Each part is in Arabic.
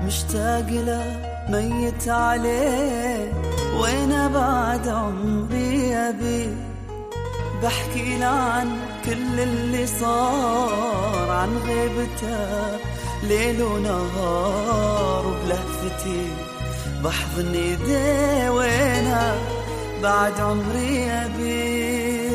مشتاق له ميت عليه، وين بعد عمري أبي بحكي له عن كل اللي صار، عن غيبته ليل ونهار، وبلهفتي بحضن ايديه، وين بعد عمري أبي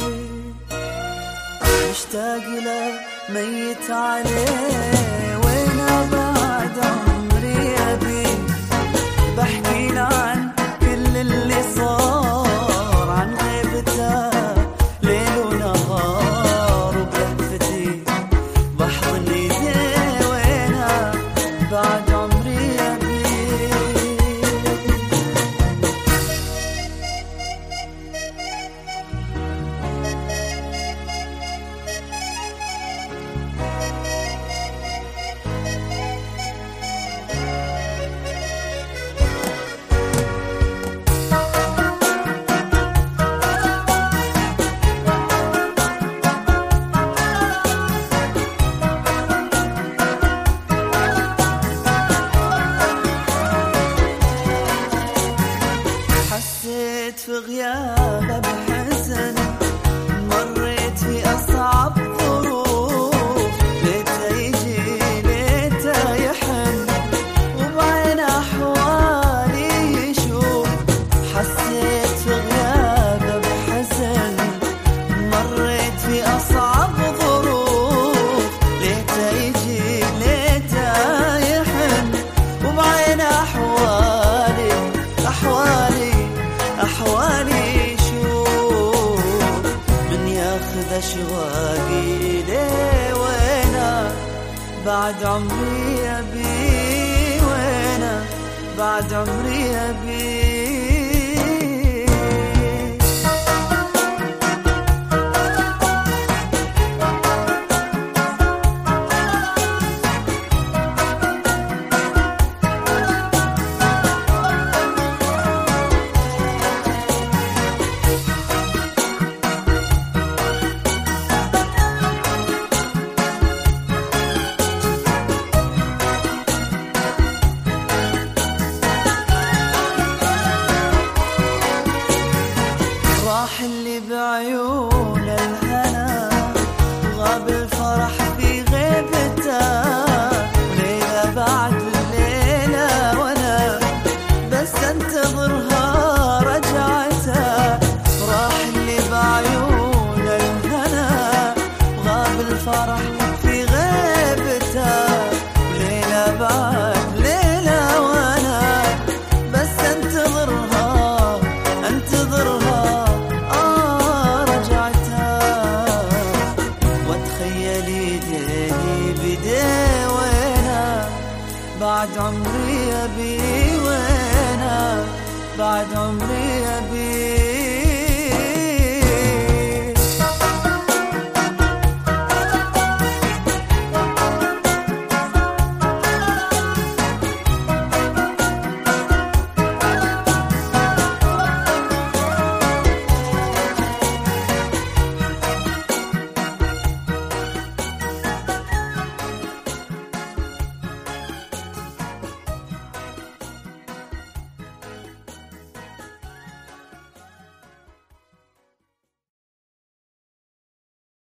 مشتاق له ميت عليه، وين بعد عمري أبي بحكي له عن كل اللي صار، عن غيبته ليل ونهار، وبلهفتي بحضن ايديه، وين بعد عمري أبي. حسيت في غيابه بحزن، مريت في أصعب ظروف، ليته يجي ليته يحن، وبعين أحوالي يشوف. حسيت في غيابه بحزن، مريت في أصعب ظروف، ليته يجي ليته يحن، وبعين أحوالي شوف، من ياخذ أشواقي ليه، وينا بعد عمري أبي، وينا بعد عمري أبي. راح اللي بعيون الهنا، غاب الفرح في غيبته، ليلة بعد ليلة وانا بس انتظرها رجعتها. راح اللي بعيون الهنا، غاب الفرح في غيبته، ليلة بعد ليلة وانا بس انتظرها بعد عمري أبي، وينا بعد عمري أبي.